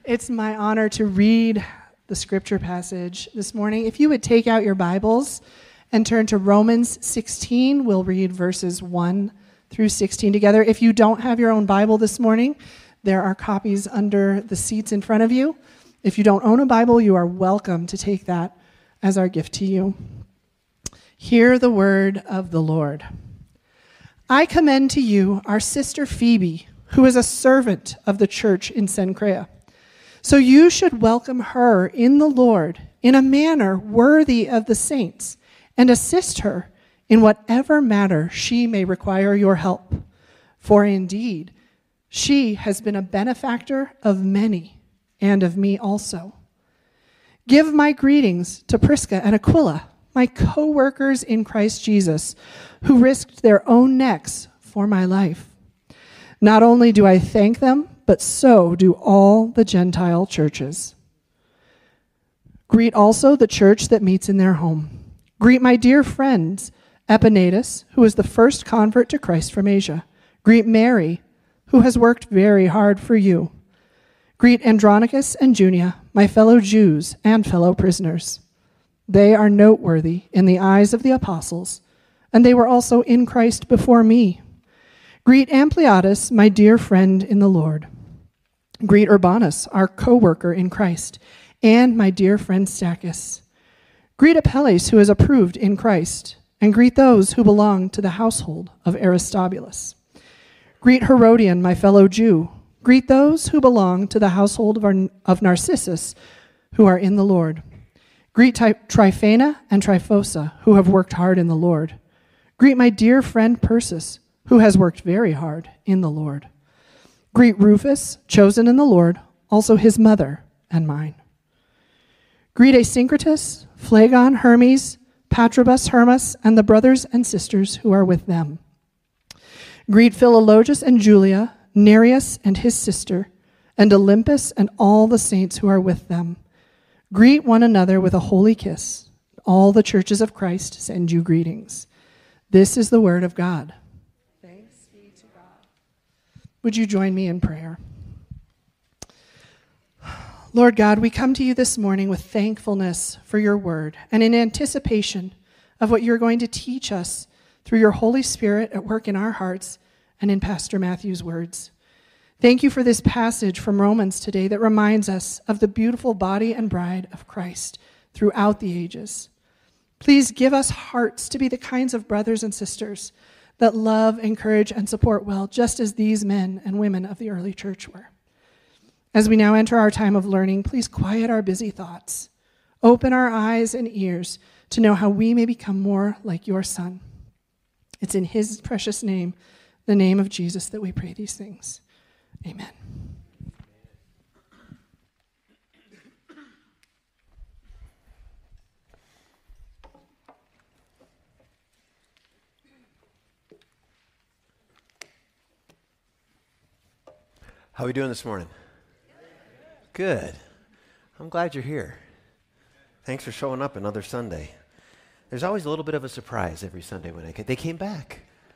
It's my honor to read the scripture passage this morning. If you would take out your Bibles and turn to Romans 16, we'll read verses 1 through 16 together. If you don't have your own Bible this morning, there are copies under the seats in front of you. If you don't own a Bible, you are welcome to take that as our gift to you. Hear the word of the Lord. I commend to you our sister Phoebe, who is a servant of the church in Cenchrea. So you should welcome her in the Lord in a manner worthy of the saints, and assist her in whatever matter she may require your help. For indeed, she has been a benefactor of many, and of me also. Give my greetings to Prisca and Aquila, my co-workers in Christ Jesus, who risked their own necks for my life. Not only do I thank them, but so do all the Gentile churches. Greet also the church that meets in their home. Greet my dear friends, Epaenetus, who is the first convert to Christ from Asia. Greet Mary, who has worked very hard for you. Greet Andronicus and Junia, my fellow Jews and fellow prisoners. They are noteworthy in the eyes of the apostles, and they were also in Christ before me. Greet Ampliatus, my dear friend in the Lord. Greet Urbanus, our co-worker in Christ, and my dear friend Stachys. Greet Apelles, who is approved in Christ, and greet those who belong to the household of Aristobulus. Greet Herodion, my fellow Jew. Greet those who belong to the household of Narcissus, who are in the Lord. Greet Tryphena and Tryphosa, who have worked hard in the Lord. Greet my dear friend Persis, who has worked very hard in the Lord. Greet Rufus, chosen in the Lord, also his mother and mine. Greet Asyncritus, Phlegon, Hermes, Patrobus, Hermas, and the brothers and sisters who are with them. Greet Philologus and Julia, Nereus and his sister, and Olympus and all the saints who are with them. Greet one another with a holy kiss. All the churches of Christ send you greetings. This is the word of God. Thanks be to God. Would you join me in prayer? Lord God, we come to you this morning with thankfulness for your word and in anticipation of what you're going to teach us through your Holy Spirit at work in our hearts and in Pastor Matthew's words. Thank you for this passage from Romans today that reminds us of the beautiful body and bride of Christ throughout the ages. Please give us hearts to be the kinds of brothers and sisters that love, encourage, and support well, just as these men and women of the early church were. As we now enter our time of learning, please quiet our busy thoughts. Open our eyes and ears to know how we may become more like your Son. It's in his precious name, the name of Jesus, that we pray these things. Amen. How are we doing this morning? Good. I'm glad you're here. Thanks for showing up another Sunday. There's always a little bit of a surprise every Sunday when they came back.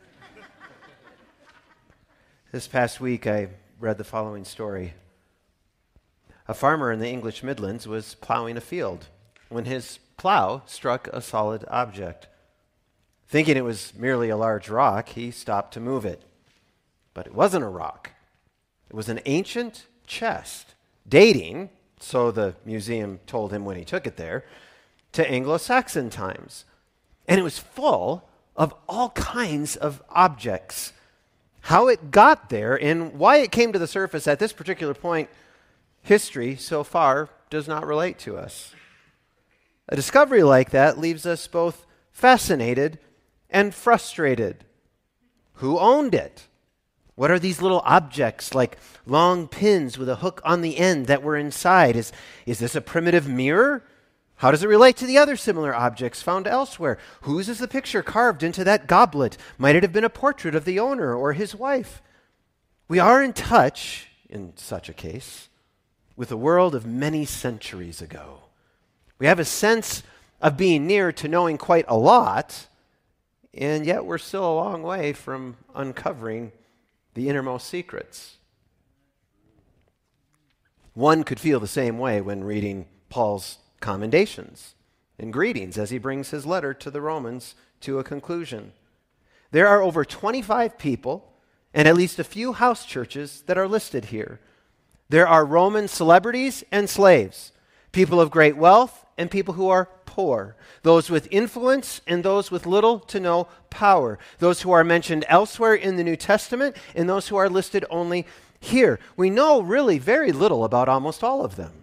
This past week, I read the following story. A farmer in the English Midlands was plowing a field when his plow struck a solid object. Thinking it was merely a large rock, he stopped to move it. But it wasn't a rock. It was an ancient chest, dating, so the museum told him when he took it there, to Anglo-Saxon times. And it was full of all kinds of objects. How it got there and why it came to the surface at this particular point, history so far does not relate to us. A discovery like that leaves us both fascinated and frustrated. Who owned it? What are these little objects like long pins with a hook on the end that were inside? Is this a primitive mirror? How does it relate to the other similar objects found elsewhere? Whose is the picture carved into that goblet? Might it have been a portrait of the owner or his wife? We are in touch, in such a case, with a world of many centuries ago. We have a sense of being near to knowing quite a lot, and yet we're still a long way from uncovering the innermost secrets. One could feel the same way when reading Paul's commendations and greetings as he brings his letter to the Romans to a conclusion. There are over 25 people and at least a few house churches that are listed here. There are Roman celebrities and slaves, people of great wealth and people who are poor, those with influence and those with little to no power, those who are mentioned elsewhere in the New Testament and those who are listed only here. We know really very little about almost all of them.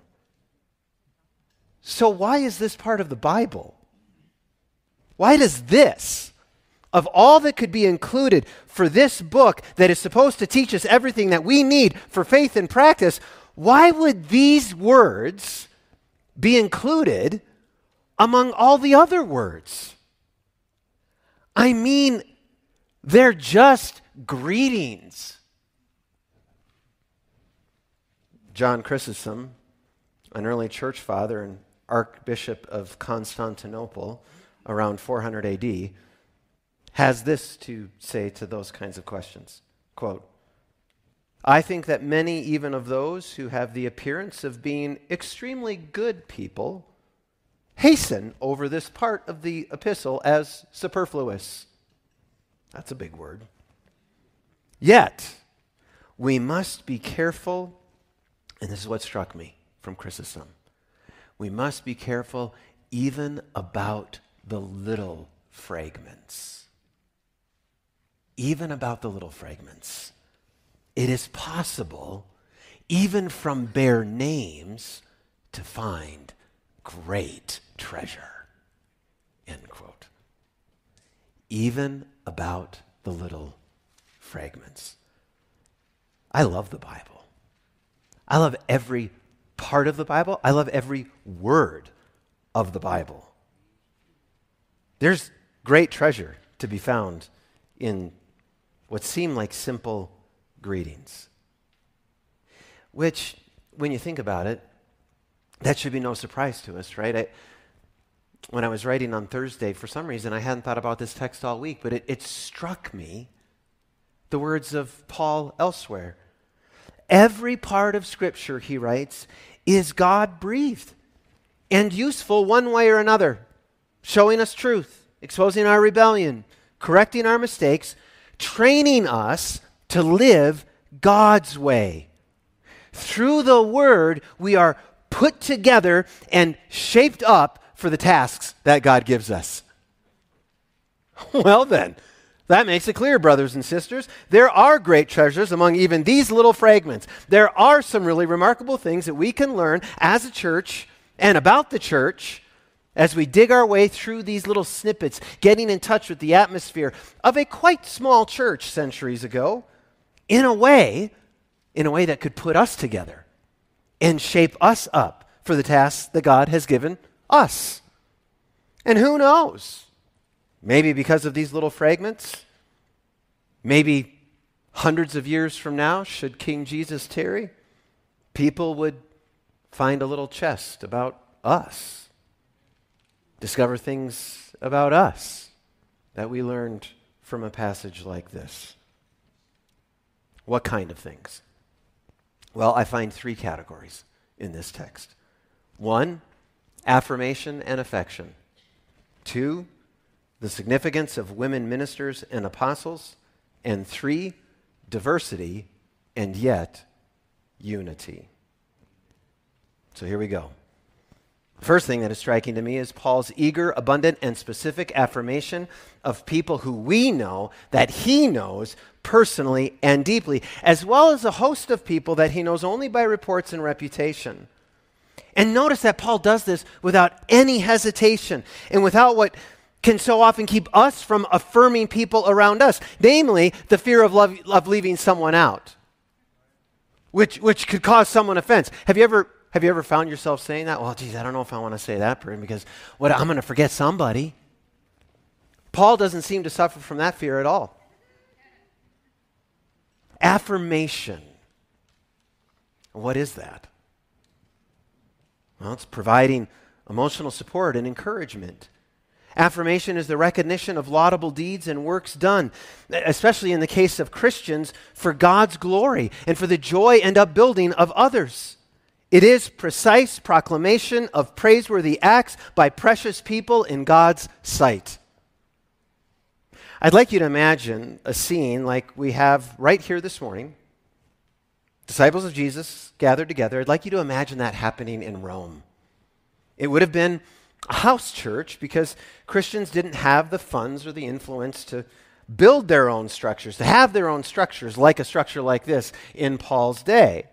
So why is this part of the Bible? Why does this, of all that could be included for this book that is supposed to teach us everything that we need for faith and practice, why would these words be included among all the other words? I mean, they're just greetings. John Chrysostom, an early church father and Archbishop of Constantinople around 400 AD, has this to say to those kinds of questions. Quote, "I think that many even of those who have the appearance of being extremely good people hasten over this part of the epistle as superfluous." That's a big word. "Yet, we must be careful," and this is what struck me from Chrysostom, "we must be careful even about the little fragments." Even about the little fragments. It is possible, even from bare names, to find great treasure. End quote. Even about the little fragments. I love the Bible. I love every part of the Bible. I love every word of the Bible. There's great treasure to be found in what seem like simple greetings. Which, when you think about it, that should be no surprise to us, right? When I was writing on Thursday, for some reason, I hadn't thought about this text all week, but it struck me, the words of Paul elsewhere. Every part of Scripture, he writes, is God-breathed and useful one way or another, showing us truth, exposing our rebellion, correcting our mistakes, training us to live God's way. Through the Word, we are put together and shaped up for the tasks that God gives us. Well then, that makes it clear, brothers and sisters. There are great treasures among even these little fragments. There are some really remarkable things that we can learn as a church and about the church as we dig our way through these little snippets, getting in touch with the atmosphere of a quite small church centuries ago, in a way that could put us together and shape us up for the tasks that God has given us. And who knows? Maybe because of these little fragments, maybe hundreds of years from now, should King Jesus tarry, people would find a little chest about us. Discover things about us that we learned from a passage like this. What kind of things? Well, I find three categories in this text. 1, affirmation and affection. 2, the significance of women ministers and apostles. And 3, diversity and yet unity. So here we go. First thing that is striking to me is Paul's eager, abundant, and specific affirmation of people who we know that he knows personally and deeply, as well as a host of people that he knows only by reports and reputation. And notice that Paul does this without any hesitation and without what can so often keep us from affirming people around us, namely the fear of leaving someone out, which could cause someone offense. Have you ever found yourself saying that? Well, geez, I don't know if I want to say that because I'm going to forget somebody. Paul doesn't seem to suffer from that fear at all. Affirmation. What is that? Well, it's providing emotional support and encouragement. Affirmation is the recognition of laudable deeds and works done, especially in the case of Christians, for God's glory and for the joy and upbuilding of others. It is precise proclamation of praiseworthy acts by precious people in God's sight. I'd like you to imagine a scene like we have right here this morning. Disciples of Jesus gathered together. I'd like you to imagine that happening in Rome. It would have been a house church because Christians didn't have the funds or the influence to build their own structures, to have their own structures like a structure like this in Paul's day.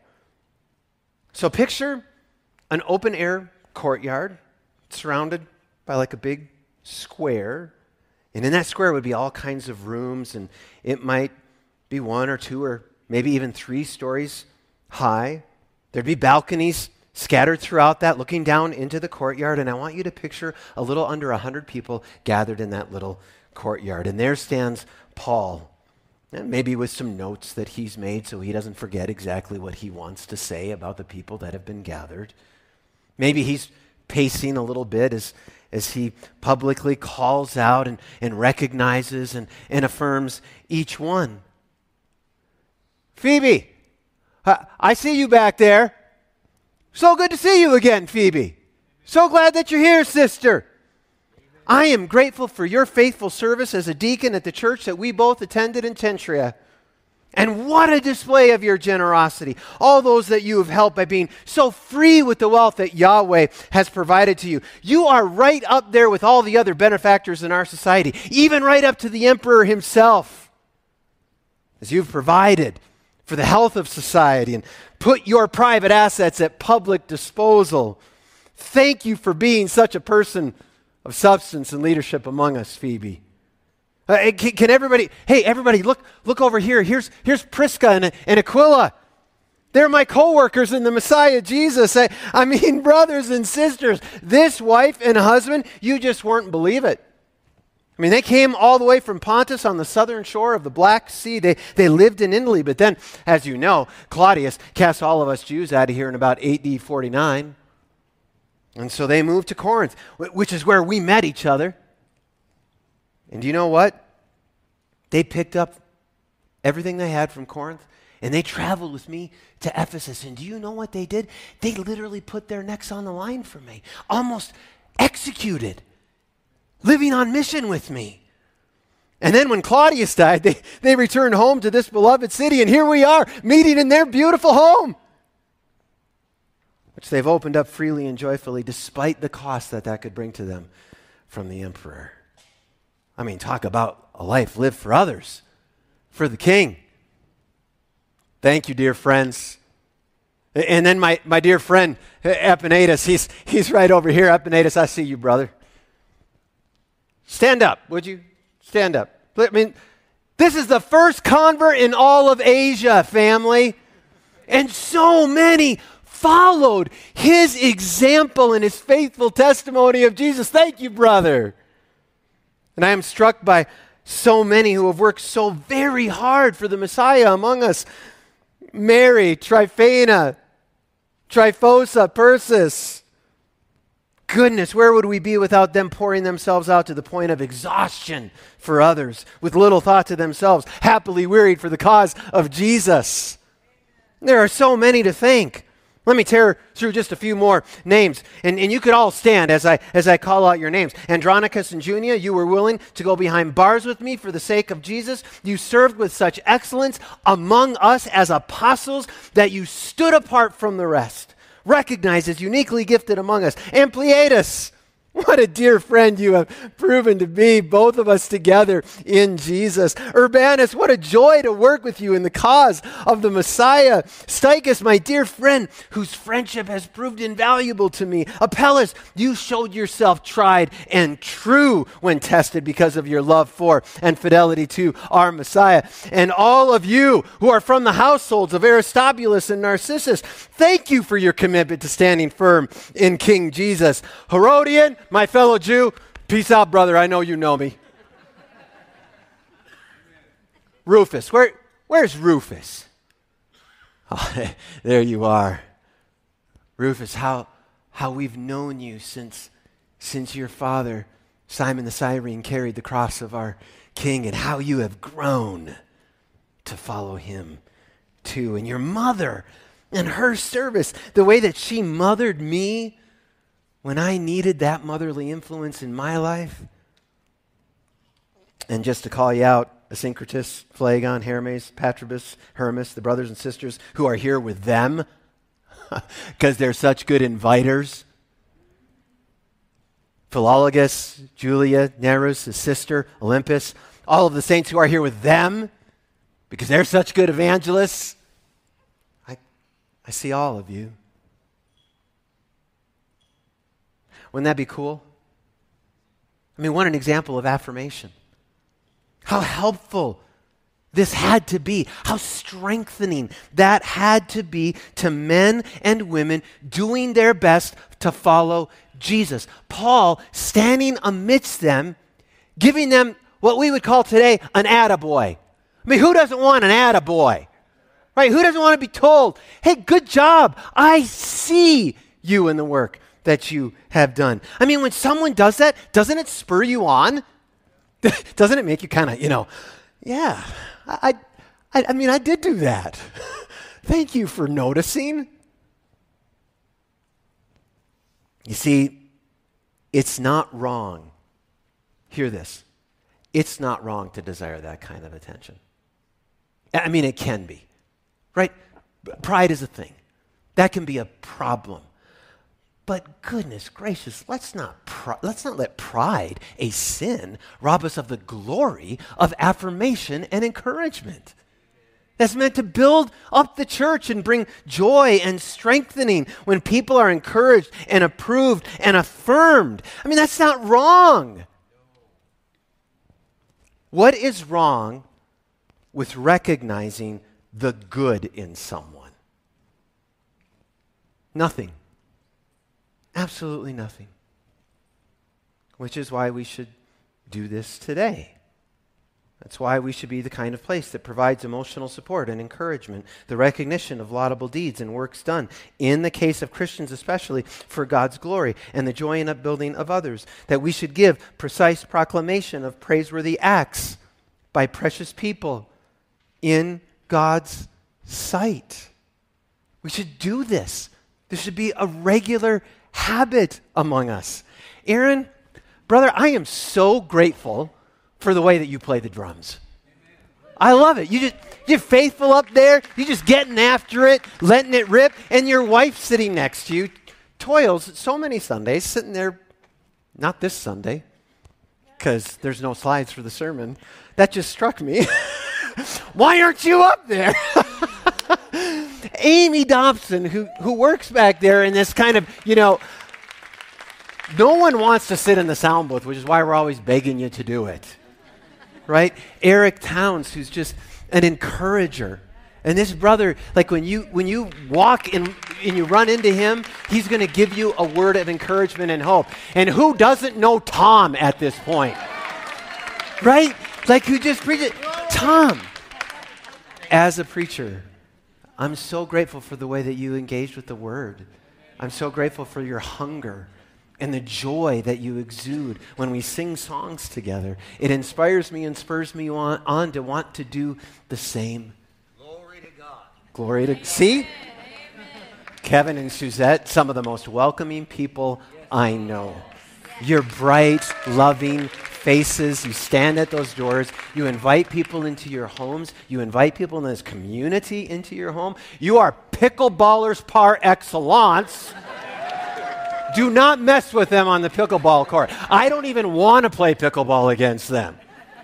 So picture an open-air courtyard surrounded by like a big square. And in that square would be all kinds of rooms, and it might be 1 or 2 or maybe even 3 stories high. There'd be balconies scattered throughout that, looking down into the courtyard. And I want you to picture a little under 100 people gathered in that little courtyard. And there stands Paul, maybe with some notes that he's made so he doesn't forget exactly what he wants to say about the people that have been gathered. Maybe he's pacing a little bit as he publicly calls out and recognizes and affirms each one. Phoebe, I see you back there. So good to see you again, Phoebe. So glad that you're here, sister. I am grateful for your faithful service as a deacon at the church that we both attended in Tentria. And what a display of your generosity. All those that you have helped by being so free with the wealth that Yahweh has provided to you. You are right up there with all the other benefactors in our society, even right up to the emperor himself, as you've provided for the health of society and put your private assets at public disposal. Thank you for being such a person of substance and leadership among us, Phoebe. Can everybody, hey, everybody, look over here. Here's Prisca and Aquila. They're my co-workers in the Messiah, Jesus. I mean, brothers and sisters, this wife and husband, you just weren't believe it. I mean, they came all the way from Pontus on the southern shore of the Black Sea. They lived in Italy, but then, as you know, Claudius cast all of us Jews out of here in about AD 49. And so they moved to Corinth, which is where we met each other. And do you know what? They picked up everything they had from Corinth, and they traveled with me to Ephesus. And do you know what they did? They literally put their necks on the line for me, almost executed, living on mission with me. And then when Claudius died, they returned home to this beloved city, and here we are, meeting in their beautiful home, which they've opened up freely and joyfully, despite the cost that could bring to them from the emperor. I mean, talk about a life lived for others, for the King. Thank you, dear friends. And then my dear friend, Epaenetus, he's right over here. Epaenetus, I see you, brother. Stand up, would you? Stand up. I mean, this is the first convert in all of Asia, family. And so many followed his example and his faithful testimony of Jesus. Thank you, brother. And I am struck by so many who have worked so very hard for the Messiah among us. Mary, Tryphena, Tryphosa, Persis. Goodness, where would we be without them pouring themselves out to the point of exhaustion for others, with little thought to themselves, happily wearied for the cause of Jesus? There are so many to thank. Let me tear through just a few more names. And you could all stand as I call out your names. Andronicus and Junia, you were willing to go behind bars with me for the sake of Jesus. You served with such excellence among us as apostles that you stood apart from the rest, recognized as uniquely gifted among us. Ampliatus, what a dear friend you have proven to be, both of us together in Jesus. Urbanus, what a joy to work with you in the cause of the Messiah. Stichus, my dear friend, whose friendship has proved invaluable to me. Apelles, you showed yourself tried and true when tested because of your love for and fidelity to our Messiah. And all of you who are from the households of Aristobulus and Narcissus, thank you for your commitment to standing firm in King Jesus. Herodian, my fellow Jew, peace out, brother. I know you know me. Rufus, where's Rufus? Oh, there you are. Rufus, how we've known you since your father, Simon the Cyrene, carried the cross of our King, and how you have grown to follow him too. And your mother, And her service, the way that she mothered me when I needed that motherly influence in my life. And just to call you out, Asyncritus, Phlegon, Hermes, Patrobus, Hermas, the brothers and sisters who are here with them because they're such good inviters. Philologus, Julia, Nereus, his sister, Olympus, all of the saints who are here with them because they're such good evangelists. I see all of you. Wouldn't that be cool? I mean, what an example of affirmation. How helpful this had to be. How strengthening that had to be to men and women doing their best to follow Jesus. Paul standing amidst them, giving them what we would call today an attaboy. I mean, who doesn't want an attaboy? Right? Who doesn't want to be told, hey, good job. I see you in the work that you have done. I mean, when someone does that, doesn't it spur you on? Doesn't it make you kind of, yeah, I mean, I did do that. Thank you for noticing. You see, it's not wrong. Hear this. It's not wrong to desire that kind of attention. I mean, it can be, right? Pride is a thing. That can be a problem. But goodness gracious, let's not let pride, a sin, rob us of the glory of affirmation and encouragement. That's meant to build up the church and bring joy and strengthening when people are encouraged and approved and affirmed. I mean, that's not wrong. What is wrong with recognizing the good in someone? Nothing. Absolutely nothing. Which is why we should do this today. That's why we should be the kind of place that provides emotional support and encouragement, the recognition of laudable deeds and works done, in the case of Christians especially, for God's glory and the joy and upbuilding of others. That we should give precise proclamation of praiseworthy acts by precious people in God's sight. We should do this. There should be a regular habit among us. Aaron, brother, I am so grateful for the way that you play the drums. I love it. You're faithful up there. You're just getting after it, letting it rip, and your wife sitting next to you toils so many Sundays, sitting there, not this Sunday, because there's no slides for the sermon. That just struck me. Why aren't you up there? Amy Dobson, who works back there in this kind of, no one wants to sit in the sound booth, which is why we're always begging you to do it, right? Eric Towns, who's just an encourager. And this brother, like when you walk and you run into him, he's going to give you a word of encouragement and hope. And who doesn't know Tom at this point? Right? Like who just preaches. Tom, as a preacher, I'm so grateful for the way that you engaged with the word. I'm so grateful for your hunger and the joy that you exude when we sing songs together. It inspires me and spurs me on to want to do the same. Glory to God. Glory to... See? Kevin and Suzette, some of the most welcoming people I know. You're bright, loving faces. You stand at those doors. You invite people into your homes. You invite people in this community into your home. You are pickleballers par excellence. Do not mess with them on the pickleball court. I don't even want to play pickleball against them.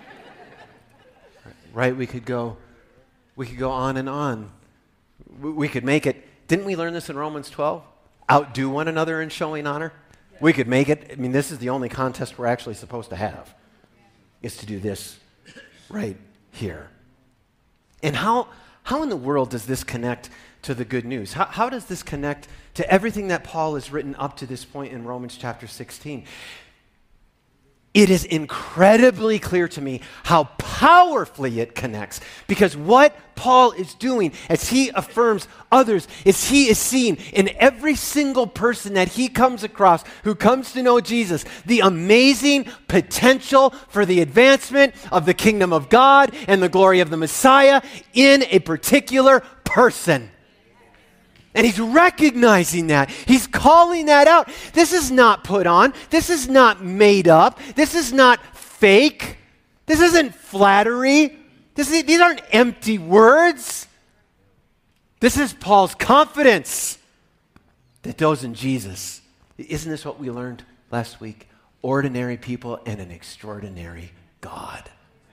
Right? We could go on and on. We could make it. Didn't we learn this in Romans 12? Outdo one another in showing honor. We could make it. I mean, this is the only contest we're actually supposed to have, is to do this right here. And how in the world does this connect to the good news? How does this connect to everything that Paul has written up to this point in Romans chapter 16? It is incredibly clear to me how powerfully it connects, because what Paul is doing as he affirms others is he is seeing in every single person that he comes across who comes to know Jesus the amazing potential for the advancement of the kingdom of God and the glory of the Messiah in a particular person. And he's recognizing that. He's calling that out. This is not put on. This is not made up. This is not fake. This isn't flattery. These aren't empty words. This is Paul's confidence that those in Jesus. Isn't this what we learned last week? Ordinary people and an extraordinary God.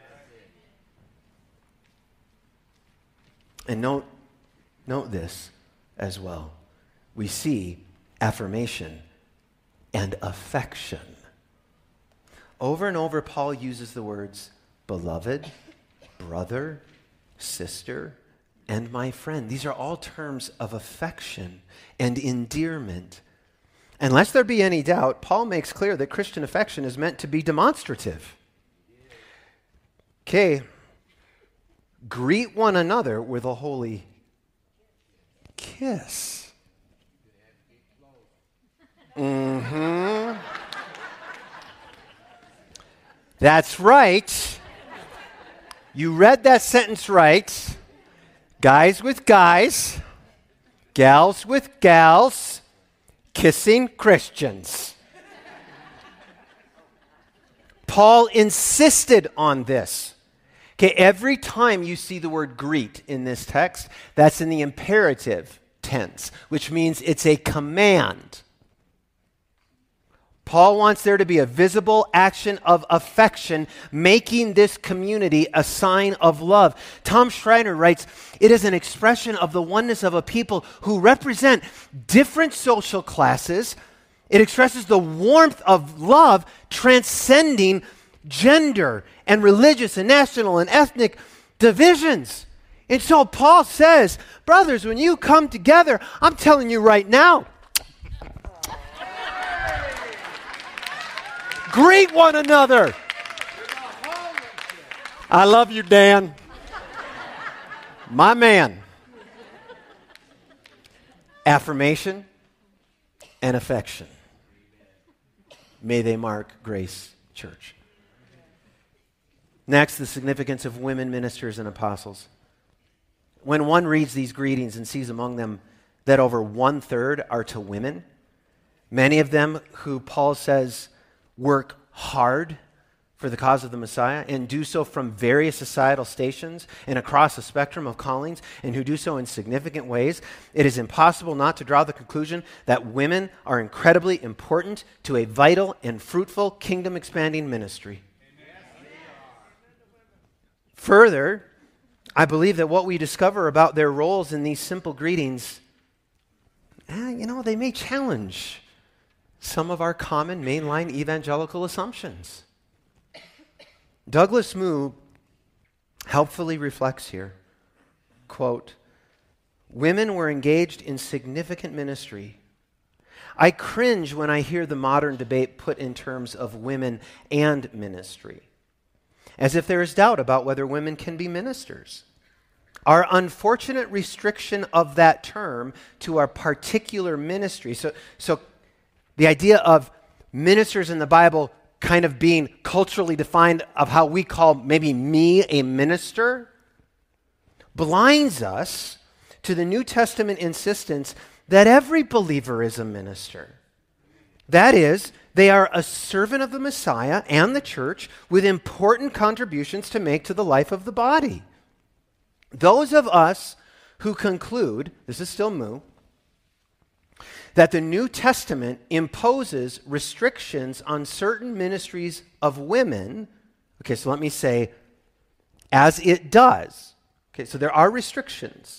And note this as well. We see affirmation and affection. Over and over, Paul uses the words beloved, brother, sister, and my friend. These are all terms of affection and endearment. And lest there be any doubt, Paul makes clear that Christian affection is meant to be demonstrative. Okay, greet one another with a holy kiss. That's right. You read that sentence right. Guys with guys, gals with gals, kissing Christians. Paul insisted on this. Okay, every time you see the word greet in this text, that's in the imperative tense, which means it's a command. Paul wants there to be a visible action of affection, making this community a sign of love. Tom Schreiner writes, it is an expression of the oneness of a people who represent different social classes. It expresses the warmth of love transcending gender and religious and national and ethnic divisions. And so Paul says, brothers, when you come together, I'm telling you right now, greet one another. I love you, Dan. My man. Affirmation and affection. May they mark Grace Church. Next, the significance of women ministers and apostles. When one reads these greetings and sees among them that over 1/3 are to women, many of them who Paul says work hard for the cause of the Messiah and do so from various societal stations and across a spectrum of callings and who do so in significant ways, it is impossible not to draw the conclusion that women are incredibly important to a vital and fruitful kingdom-expanding ministry. Further, I believe that what we discover about their roles in these simple greetings, they may challenge some of our common mainline evangelical assumptions. Douglas Moo helpfully reflects here, quote, women were engaged in significant ministry. I cringe when I hear the modern debate put in terms of women and ministry, as if there is doubt about whether women can be ministers. Our unfortunate restriction of that term to our particular ministry, so the idea of ministers in the Bible kind of being culturally defined of how we call maybe me a minister, blinds us to the New Testament insistence that every believer is a minister. That is, they are a servant of the Messiah and the church with important contributions to make to the life of the body. Those of us who conclude, this is still Moo, that the New Testament imposes restrictions on certain ministries of women. Okay, so let me say, as it does. Okay, so there are restrictions.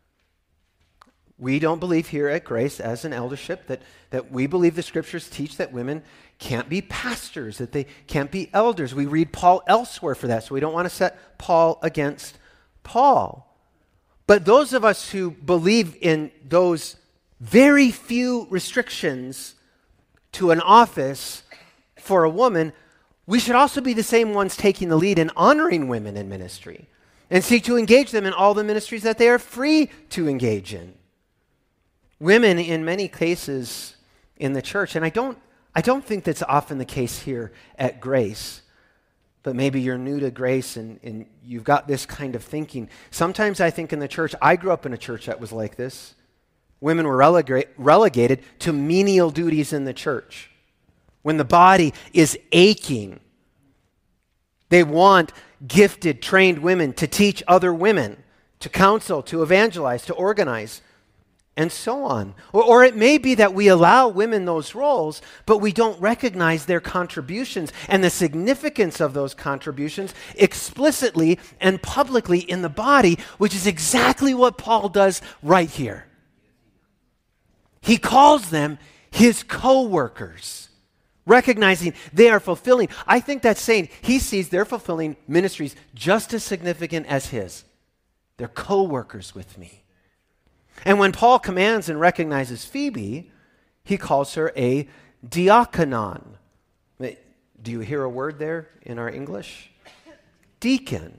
We don't believe here at Grace as an eldership that we believe the scriptures teach that women can't be pastors, that they can't be elders. We read Paul elsewhere for that, so we don't want to set Paul against Paul. But those of us who believe in those very few restrictions to an office for a woman, we should also be the same ones taking the lead in honoring women in ministry and seek to engage them in all the ministries that they are free to engage in. Women, in many cases in the church, and I don't think that's often the case here at Grace, but maybe you're new to Grace and you've got this kind of thinking. Sometimes I think in the church, I grew up in a church that was like this, women were relegated to menial duties in the church. When the body is aching, they want gifted, trained women to teach other women, to counsel, to evangelize, to organize, and so on. Or it may be that we allow women those roles, but we don't recognize their contributions and the significance of those contributions explicitly and publicly in the body, which is exactly what Paul does right here. He calls them his co-workers, recognizing they are fulfilling. I think that's saying he sees they're fulfilling ministries just as significant as his. They're co-workers with me. And when Paul commands and recognizes Phoebe, he calls her a diakonon. Do you hear a word there in our English? Deacon.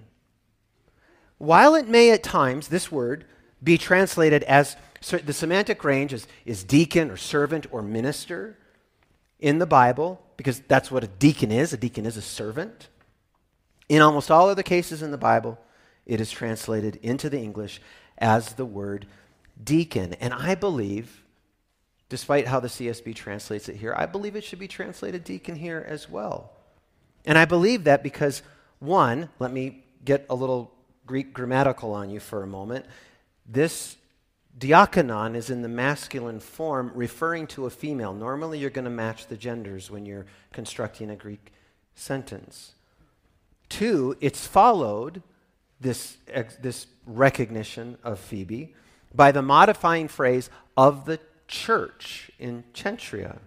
While it may at times, this word, be translated as, the semantic range is deacon or servant or minister in the Bible, because that's what a deacon is. A deacon is a servant. In almost all other cases in the Bible, it is translated into the English as the word deacon. And I believe, despite how the CSB translates it here, I believe it should be translated deacon here as well. And I believe that because, one, let me get a little Greek grammatical on you for a moment. This diakonon is in the masculine form, referring to a female. Normally you're going to match the genders when you're constructing a Greek sentence. Two, it's followed, this recognition of Phoebe, by the modifying phrase of the church in Centria.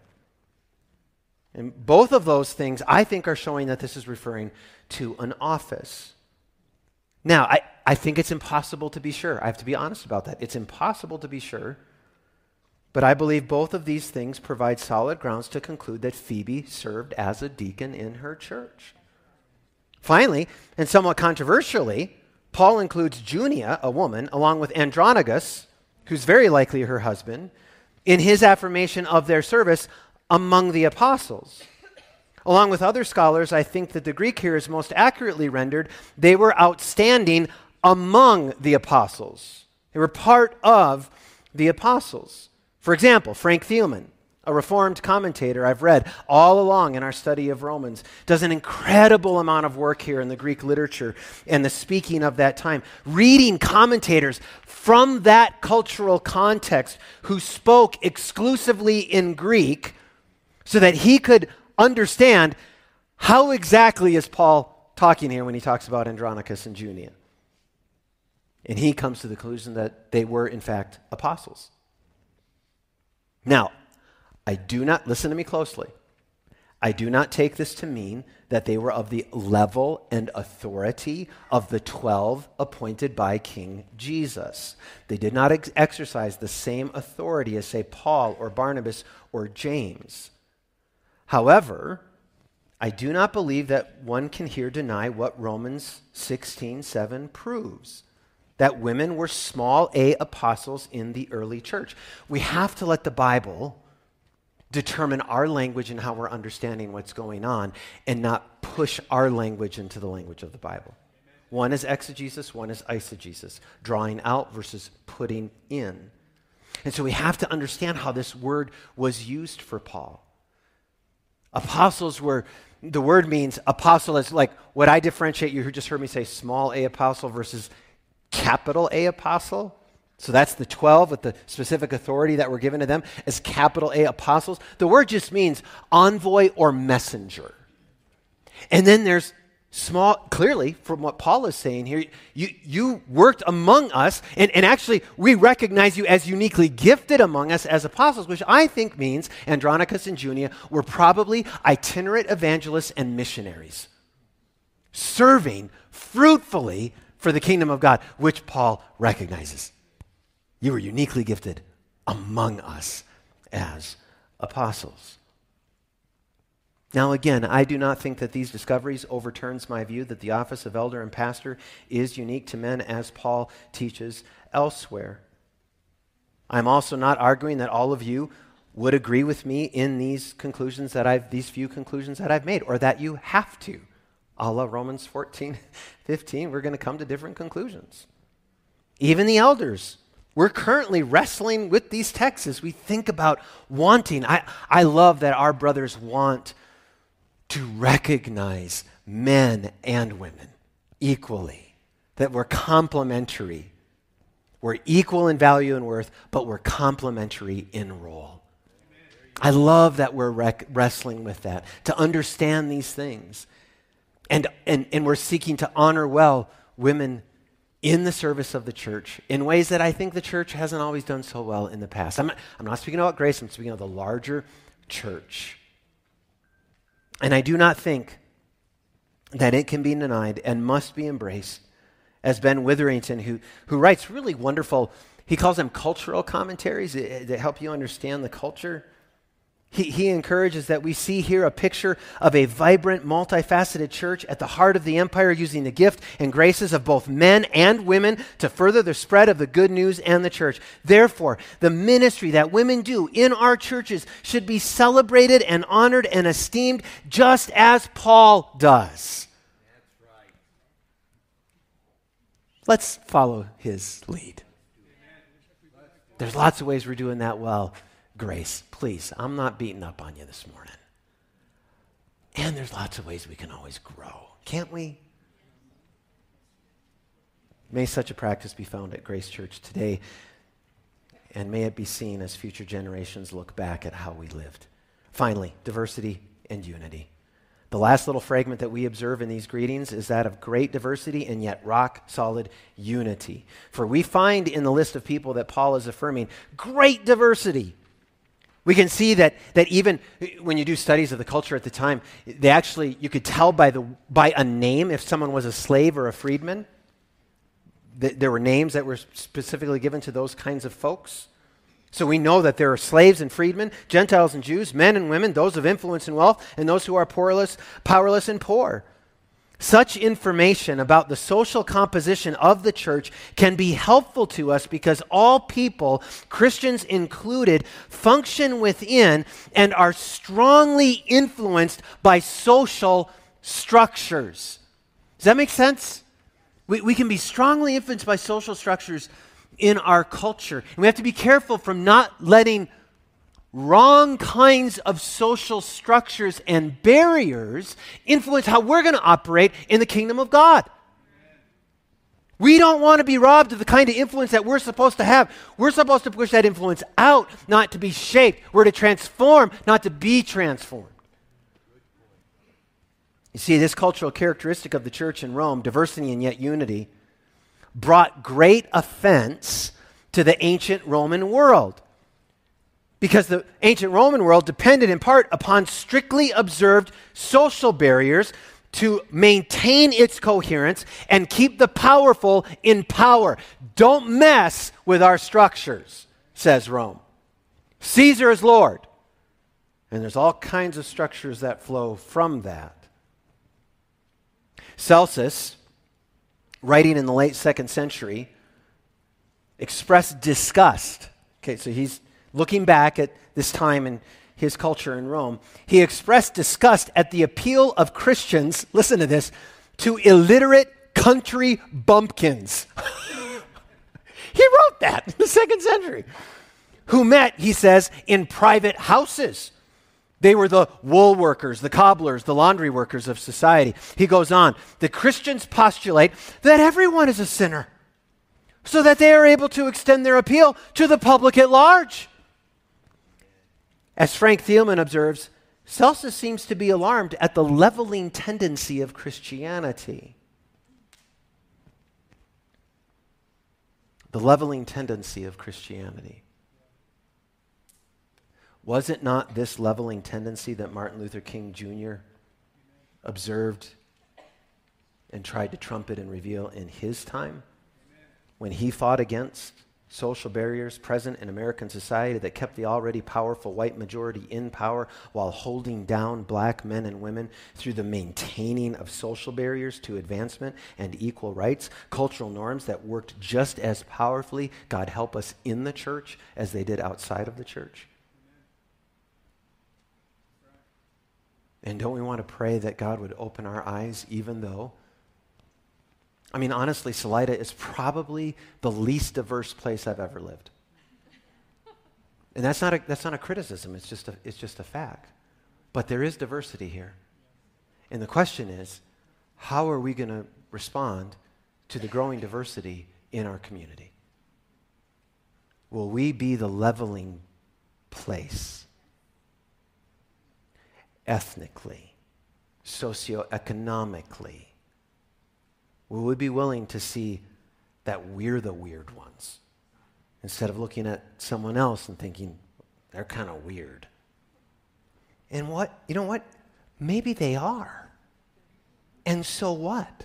And both of those things, I think, are showing that this is referring to an office. Now, I think it's impossible to be sure. I have to be honest about that. It's impossible to be sure. But I believe both of these things provide solid grounds to conclude that Phoebe served as a deacon in her church. Finally, and somewhat controversially, Paul includes Junia, a woman, along with Andronicus, who's very likely her husband, in his affirmation of their service among the apostles. Along with other scholars, I think that the Greek here is most accurately rendered, they were outstanding among the apostles. They were part of the apostles. For example, Frank Thielman, a Reformed commentator I've read all along in our study of Romans, does an incredible amount of work here in the Greek literature and the speaking of that time, reading commentators from that cultural context who spoke exclusively in Greek so that he could understand how exactly is Paul talking here when he talks about Andronicus and Junia. And he comes to the conclusion that they were, in fact, apostles. Now, I do not, listen to me closely, I do not take this to mean that they were of the level and authority of the 12 appointed by King Jesus. They did not exercise the same authority as, say, Paul or Barnabas or James. However, I do not believe that one can here deny what Romans 16:7 proves, that women were small a apostles in the early church. We have to let the Bible determine our language and how we're understanding what's going on and not push our language into the language of the Bible. One is exegesis, one is eisegesis, drawing out versus putting in. And so we have to understand how this word was used for Paul. Apostles were, the word means apostle is like what I differentiate, you just heard me say small a apostle versus capital A apostle. So that's the 12 with the specific authority that were given to them as capital A apostles. The word just means envoy or messenger. And then there's small, clearly from what Paul is saying here, you worked among us, and actually we recognize you as uniquely gifted among us as apostles, which I think means Andronicus and Junia were probably itinerant evangelists and missionaries, serving fruitfully for the kingdom of God, which Paul recognizes. You were uniquely gifted among us as apostles. Now again, I do not think that these discoveries overturns my view that the office of elder and pastor is unique to men as Paul teaches elsewhere. I'm also not arguing that all of you would agree with me in these conclusions that these few conclusions that I've made, or that you have to. A la Romans 14:15, we're going to come to different conclusions. Even the elders We're currently wrestling with these texts as we think about wanting. I love that our brothers want to recognize men and women equally, that we're complementary. We're equal in value and worth, but we're complementary in role. I love that we're wrestling with that, to understand these things. And we're seeking to honor well women in the service of the church in ways that I think the church hasn't always done so well in the past. I'm not speaking about Grace, I'm speaking of the larger church. And I do not think that it can be denied and must be embraced, as Ben Witherington, who writes really wonderful, he calls them cultural commentaries that help you understand the culture. He encourages that we see here a picture of a vibrant, multifaceted church at the heart of the empire, using the gift and graces of both men and women to further the spread of the good news and the church. Therefore, the ministry that women do in our churches should be celebrated and honored and esteemed, just as Paul does. That's right. Let's follow his lead. There's lots of ways we're doing that well. Grace, please, I'm not beating up on you this morning. And there's lots of ways we can always grow, can't we? May such a practice be found at Grace Church today, and may it be seen as future generations look back at how we lived. Finally, diversity and unity. The last little fragment that we observe in these greetings is that of great diversity and yet rock-solid unity. For we find in the list of people that Paul is affirming great diversity. We can see that even when you do studies of the culture at the time, you could tell by a name if someone was a slave or a freedman. There were names that were specifically given to those kinds of folks. So we know that there are slaves and freedmen, Gentiles and Jews, men and women, those of influence and wealth, and those who are powerless and poor. Such information about the social composition of the church can be helpful to us because all people, Christians included, function within and are strongly influenced by social structures. Does that make sense? We can be strongly influenced by social structures in our culture. And we have to be careful from not letting wrong kinds of social structures and barriers influence how we're going to operate in the kingdom of God. We don't want to be robbed of the kind of influence that we're supposed to have. We're supposed to push that influence out, not to be shaped. We're to transform, not to be transformed. You see, this cultural characteristic of the church in Rome, diversity and yet unity, brought great offense to the ancient Roman world. Because the ancient Roman world depended in part upon strictly observed social barriers to maintain its coherence and keep the powerful in power. Don't mess with our structures, says Rome. Caesar is Lord. And there's all kinds of structures that flow from that. Celsus, writing in the late 2nd century, expressed disgust. Okay, so he's looking back at this time in his culture in Rome. He expressed disgust at the appeal of Christians, listen to this, to illiterate country bumpkins. He wrote that in the 2nd century. Who met, he says, in private houses. They were the wool workers, the cobblers, the laundry workers of society. He goes on, the Christians postulate that everyone is a sinner, so that they are able to extend their appeal to the public at large. As Frank Thielman observes, Celsus seems to be alarmed at the leveling tendency of Christianity. The leveling tendency of Christianity. Was it not this leveling tendency that Martin Luther King Jr. observed and tried to trumpet and reveal in his time when he fought against social barriers present in American society that kept the already powerful white majority in power while holding down black men and women through the maintaining of social barriers to advancement and equal rights, cultural norms that worked just as powerfully, God help us, in the church as they did outside of the church? And don't we want to pray that God would open our eyes, even though I mean, honestly, Salida is probably the least diverse place I've ever lived. And that's not a criticism, it's just a fact. But there is diversity here. And the question is, how are we going to respond to the growing diversity in our community? Will we be the leveling place ethnically, socioeconomically? Will we be willing to see that we're the weird ones instead of looking at someone else and thinking they're kind of weird? And you know what? Maybe they are. And so what?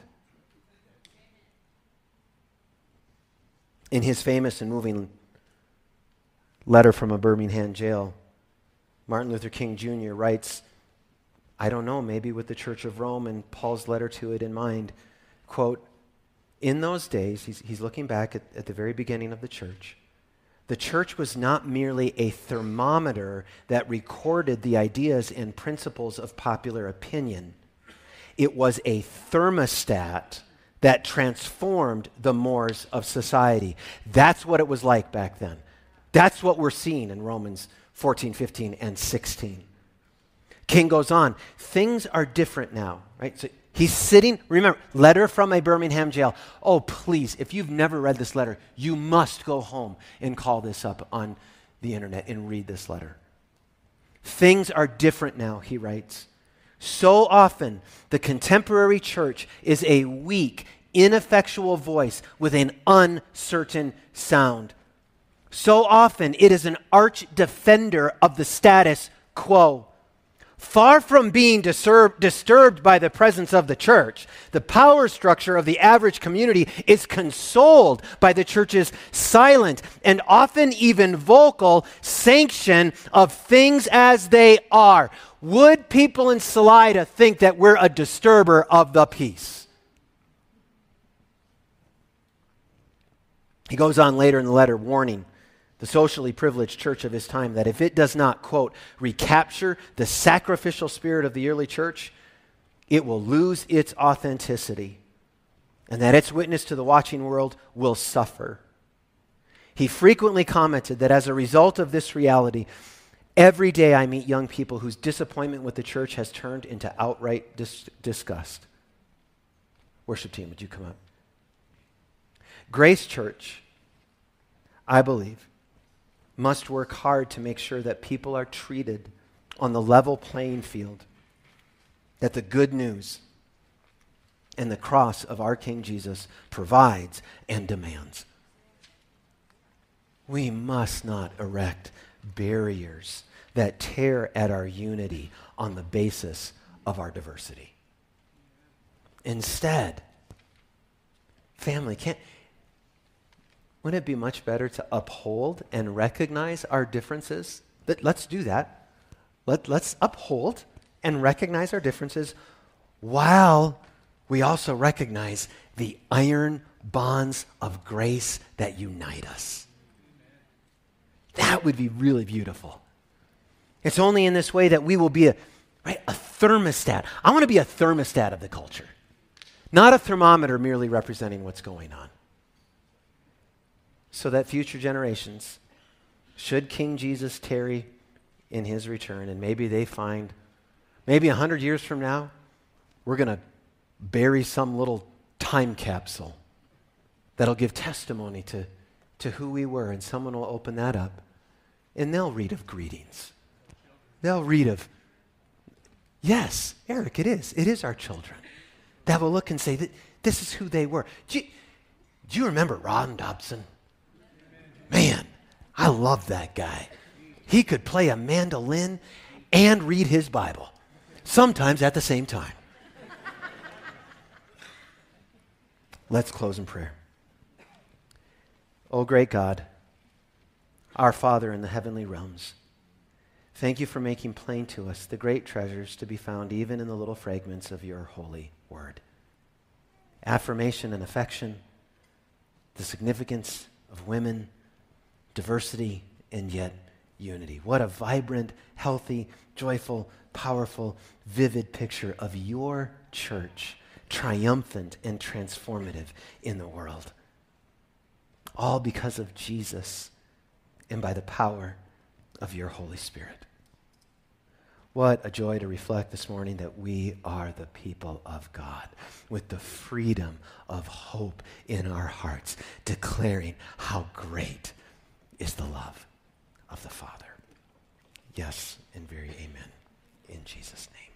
In his famous and moving letter from a Birmingham jail, Martin Luther King Jr. writes, I don't know, maybe with the Church of Rome and Paul's letter to it in mind, quote, in those days, he's looking back at the very beginning of the church was not merely a thermometer that recorded the ideas and principles of popular opinion. It was a thermostat that transformed the mores of society. That's what it was like back then. That's what we're seeing in Romans 14, 15, and 16. King goes on, things are different now, right? So he's sitting, remember, letter from a Birmingham jail. Oh, please, if you've never read this letter, you must go home and call this up on the internet and read this letter. Things are different now, he writes. So often, the contemporary church is a weak, ineffectual voice with an uncertain sound. So often, it is an arch defender of the status quo. Far from being disturbed by the presence of the church, the power structure of the average community is consoled by the church's silent and often even vocal sanction of things as they are. Would people in Salida think that we're a disturber of the peace? He goes on later in the letter warning the socially privileged church of his time that if it does not, quote, recapture the sacrificial spirit of the early church, it will lose its authenticity and that its witness to the watching world will suffer. He frequently commented that as a result of this reality, every day I meet young people whose disappointment with the church has turned into outright disgust. Worship team, would you come up? Grace Church, I believe, must work hard to make sure that people are treated on the level playing field, that the good news and the cross of our King Jesus provides and demands. We must not erect barriers that tear at our unity on the basis of our diversity. Instead, family, wouldn't it be much better to uphold and recognize our differences? Let's do that. Let's uphold and recognize our differences while we also recognize the iron bonds of grace that unite us. That would be really beautiful. It's only in this way that we will be a thermostat. I want to be a thermostat of the culture, not a thermometer merely representing what's going on. So that future generations, should King Jesus tarry in his return, and maybe they find, maybe 100 years from now, we're going to bury some little time capsule that'll give testimony to who we were, and someone will open that up, and they'll read of greetings. They'll read of, yes, Eric, it is our children. That will look and say, that this is who they were. Do you remember Ron Dobson? Man, I love that guy. He could play a mandolin and read his Bible, sometimes at the same time. Let's close in prayer. Oh, great God, our Father in the heavenly realms, thank you for making plain to us the great treasures to be found even in the little fragments of your holy word. Affirmation and affection, the significance of women, diversity, and yet unity. What a vibrant, healthy, joyful, powerful, vivid picture of your church triumphant and transformative in the world. All because of Jesus and by the power of your Holy Spirit. What a joy to reflect this morning that we are the people of God with the freedom of hope in our hearts, declaring how great is the love of the Father. Yes, and very amen in Jesus' name.